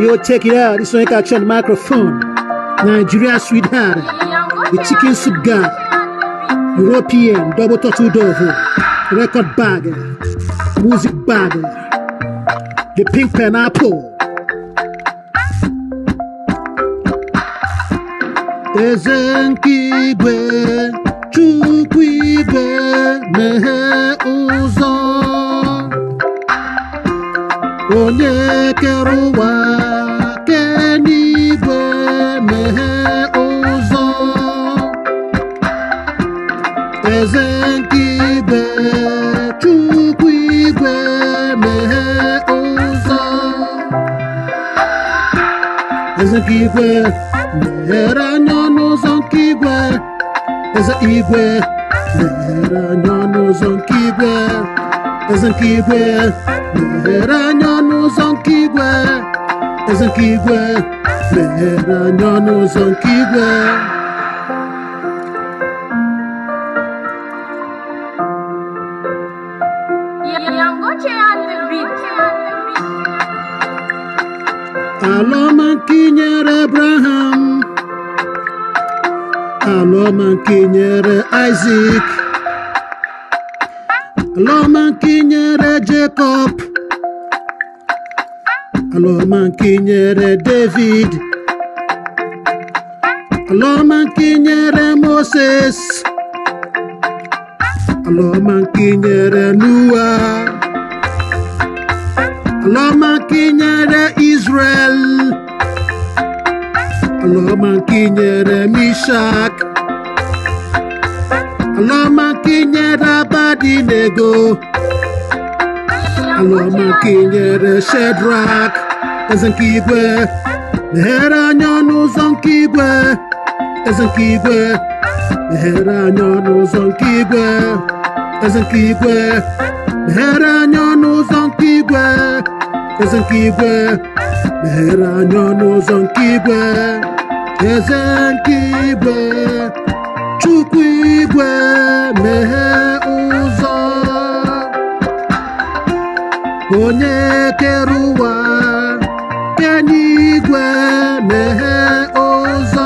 Yo, check it out. This one action microphone. Nigeria sweetheart. The chicken soup guy. European double turtle dove. Record bag. Music bag. The pink pineapple. Ezenkigwe Chukwigwe mehe ụzọ onye kere ụwa kenigwe mehe ụzọ Ezenkigwe Chukwigwe mehe ụzọ Ezenkigwe meghere anya n'ụzọ nke igwe eze igwe meghere anya n'ụzọ nke igwe eze nke igwe meghere anya n'ụzọ nke igwe eze nke igwe meghere anya n'ụzọ nke igwe Alọma nke nyere Abraham Alọma nke nyere Isaac Alọma nke nyere Jacob Alọma nke nyere David Alọma nke nyere Moses Alọma nke nyere Noah Alọma nke nyere Israel Alọma nke nyere Mishak Alọma nke nyere Abednego Alọma nke nyere Shadrach eze nke igwe meghere anya n'ụzọ nke igwe eze nke igwe meghere anya n'ụzọ nke igwe eze nke igwe meghere anya n'ụzọ nke igwe eze nke igwe meghere anya n'ụzọ nke igwe eze nke igwe Chukwu igwe meghe ụzọ onye kere ụwa kenye igwe meghe ụzọ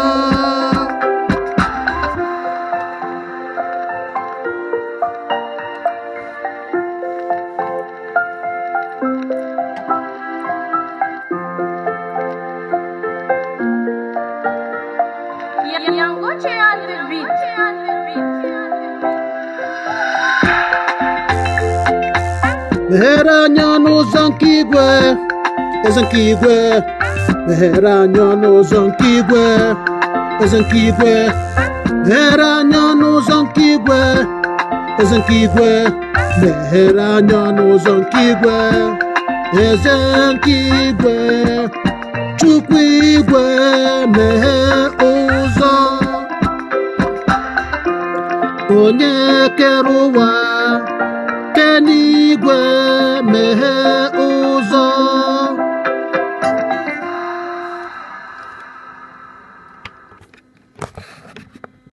meghere anya n'ụzọ nke igwe eze nke igwe meghere anya n'ụzọ nke igwe eze nke igwe meghere anya n'ụzọ nke igwe eze nke igwe meghere anya n'ụzọ nke igwe eze nke igwe Chukwu igwe meghe ụzọ onye kere ụwa kenigwe meghe